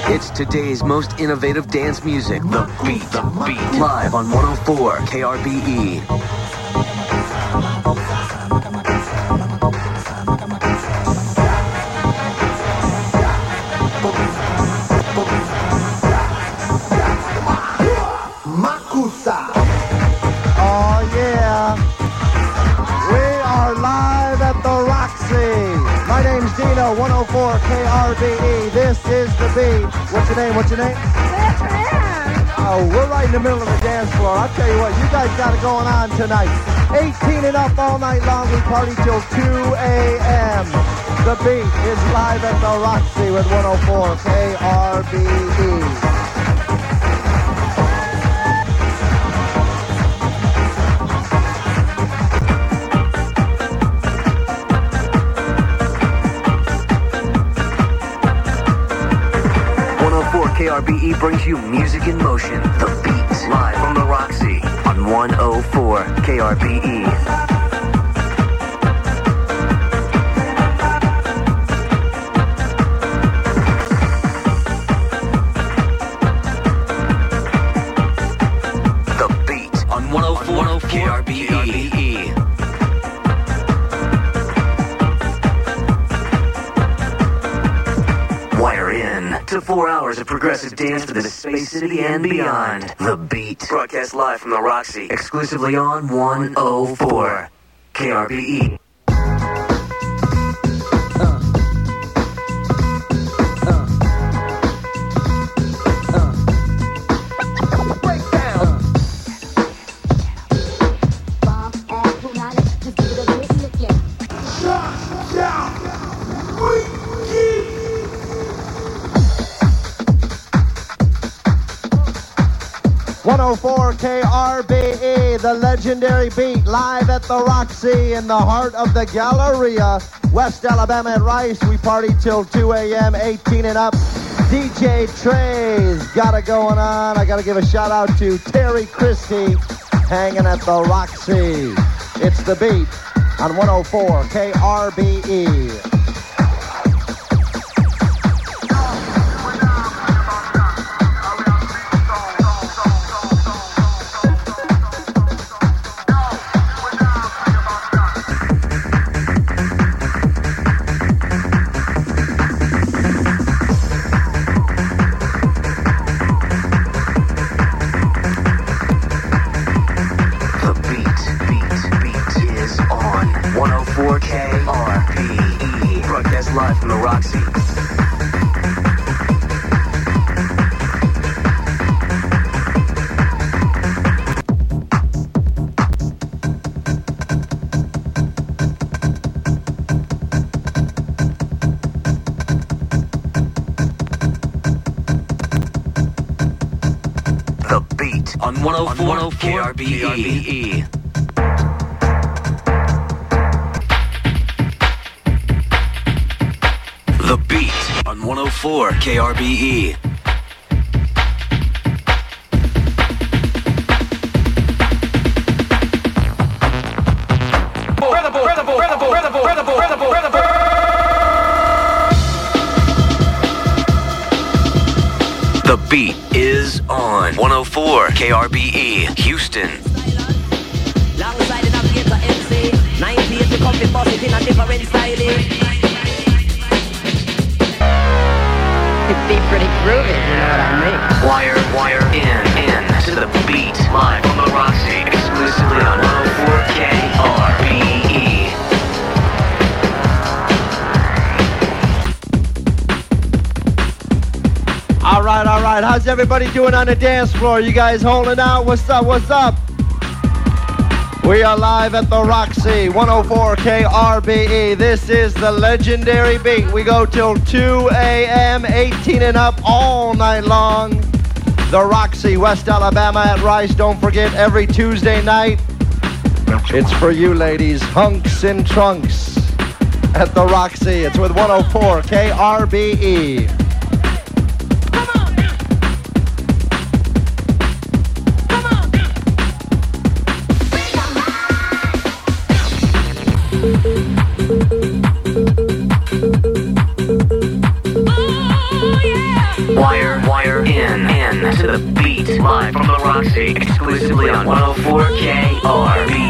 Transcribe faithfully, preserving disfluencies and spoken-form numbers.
It's today's most innovative dance music. The Beat. The Beat. Live on one oh four K R B E. Makusa. Oh yeah. We are live at the Roxy. My name's Dino, one oh four K R B E. This is The Beat. What's your name? What's your name? Oh, we're right in the middle of the dance floor. I'll tell you what, you guys got it going on tonight. eighteen and up all night long. We party till two a.m. The Beat is live at the Roxy with one oh four K R B E. K R B E brings you music in motion. The Beat, live from the Roxy on one oh four K R B E. The Beat on one oh four K R B E. Wire in to four hours of progressive dance for the Space City and beyond. The Beat, broadcast live from the Roxy, exclusively on one oh four K R B E. one oh four K R B E, the legendary Beat, live at the Roxy in the heart of the Galleria, West Alabama at Rice. We party till two a.m., eighteen and up. D J Trey's got it going on. I got to give a shout out to Terry Christie hanging at the Roxy. It's The Beat on one oh four K R B E. Live from the Roxy. The Beat on one oh four K R B E. The Beat on one oh four K R B E. The Beat is on one oh four K R B E, Houston. Alongside the navigator M C, ninety-eight to come before it in a different style. It'd be pretty groovy, you know what I mean? Wire, wire in, in to The Beat, live on the Roxy, exclusively on one oh four K R B E. All right, all right. How's everybody doing on the dance floor? You guys holding out? What's up? What's up? We are live at the Roxy, one oh four K R B E. This is the legendary Beat. We go till two a.m., eighteen and up all night long. The Roxy, West Alabama at Rice. Don't forget, every Tuesday night, it's for you ladies, hunks and trunks at the Roxy. It's with one oh four K R B E. Wire, wire in, in to the beat. Live from the Roxy, exclusively on one oh four K R B E.